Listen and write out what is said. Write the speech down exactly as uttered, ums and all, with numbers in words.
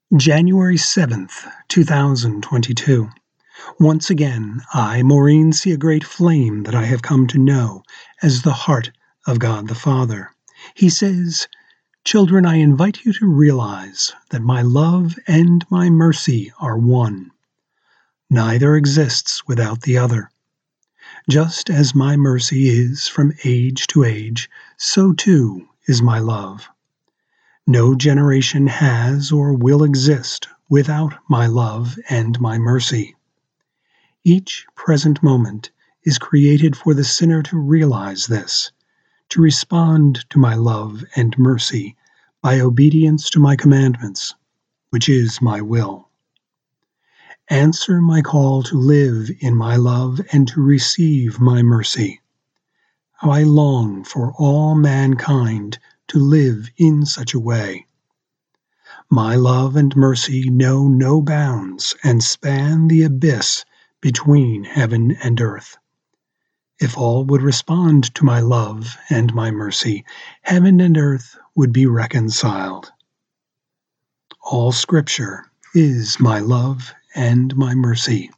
January seventh, two thousand twenty-two. Once again, I, Maureen, see a great flame that I have come to know as the heart of God the Father. He says, "Children, I invite you to realize that my love and my mercy are one. Neither exists without the other. Just as my mercy is from age to age, so too is my love. No generation has or will exist without my love and my mercy. Each present moment is created for the sinner to realize this, to respond to my love and mercy by obedience to my commandments, which is my will. Answer my call to live in my love and to receive my mercy. How I long for all mankind to live in such a way. My love and mercy know no bounds and span the abyss between heaven and earth. If all would respond to my love and my mercy, heaven and earth would be reconciled. All Scripture is my love and my mercy."